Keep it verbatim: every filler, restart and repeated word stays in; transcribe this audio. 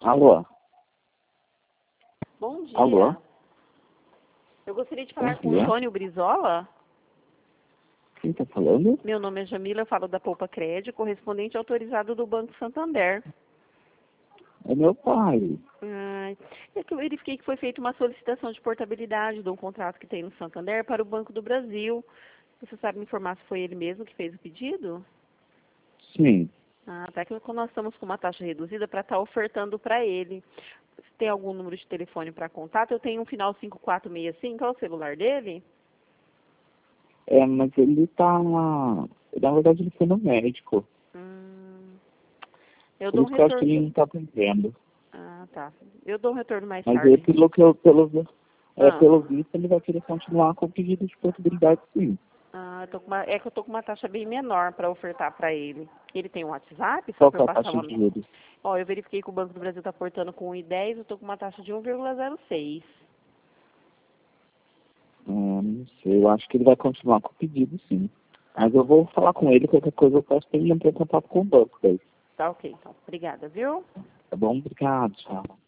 Alô? Bom dia. Alô? Eu gostaria de falar Bom com dia. o Sônio Brizola. Quem está falando? Meu nome é Jamila, eu falo da Poupa Crédito, correspondente autorizado do Banco Santander. É meu pai. Ah, é que eu verifiquei que foi feita uma solicitação de portabilidade de um contrato que tem no Santander para o Banco do Brasil. Você sabe me informar se foi ele mesmo que fez o pedido? Sim. Ah, tá. Que nós estamos com uma taxa reduzida para estar ofertando para ele. Se tem algum número de telefone para contato, eu tenho um final cinco quatro seis cinco, é o celular dele? É, mas ele tá na... Na verdade, ele foi no médico. Hum, eu Por dou um isso que eu acho que ele retorno. não tá atendendo. Ah, tá. Eu dou um retorno mais Mas aí, tarde. pelo que eu... Pelo, vi- é, Ah, pelo visto, ele vai querer continuar com o pedido de portabilidade, sim. ah, eu tô com uma, é que eu tô com uma taxa bem menor para ofertar para ele. Ele tem um WhatsApp, só Qual para que eu é a passar taxa uma... de juros? Ó, eu verifiquei que o Banco do Brasil está portando com um e dez, eu tô com uma taxa de um vírgula zero seis. Ah, não sei, eu acho que ele vai continuar com o pedido, sim. Tá, Mas eu vou falar com ele, qualquer coisa eu peço pra ele entrar em contato com o banco daí. tá ok, então. Obrigada, viu? Tá bom? Obrigado, tchau.